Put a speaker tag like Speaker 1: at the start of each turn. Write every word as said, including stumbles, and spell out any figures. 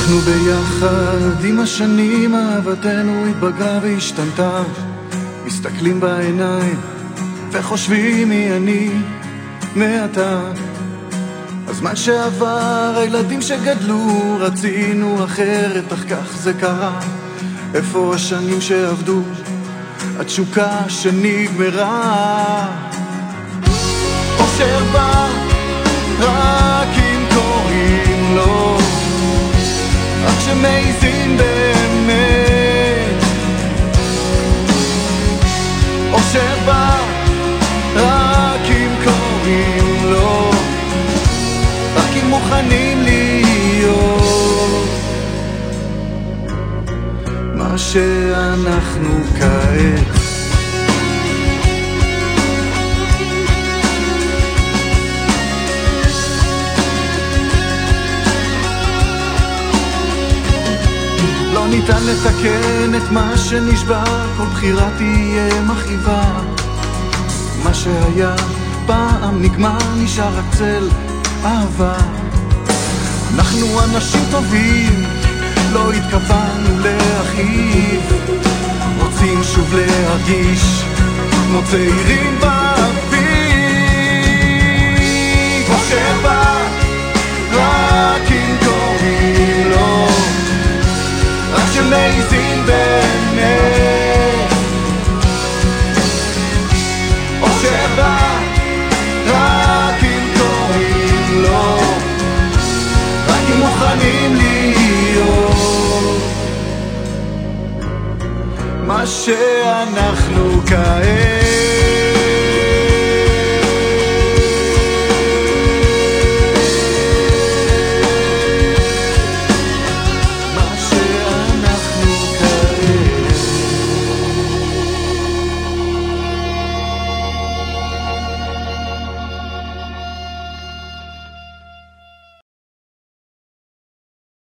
Speaker 1: אנחנו ביחד עם השנים, אהבתנו התבגרה והשתנתה. מסתכלים בעיניים וחושבים מי אני מעתה. הזמן שעבר, הילדים שגדלו, רצינו אחרת, אך כך זה קרה. איפה השנים שעבדו, התשוקה שנגמרה. אושר בא רק אם קוראים לו, רק שמעיזים באמת. אושר בא רק אם קוראים לו, רק אם מוכנים להיות מה שאנחנו כעת. לא ניתן לתקן את מה שנשבר, כל בחירה תהיה מכאיבה. מה שהיה פעם נגמר, נשאר רק צל אהבה. אנחנו אנשים טובים, לא התכוונו להכאיב, רוצים שוב להרגיש כמו צעירים באביב. אושר בא רק אם קוראים לו, רק שמעיזים באמת. אושר בא רק אם קוראים לו, רק אם מוכנים להיות מה שאנחנו כעת.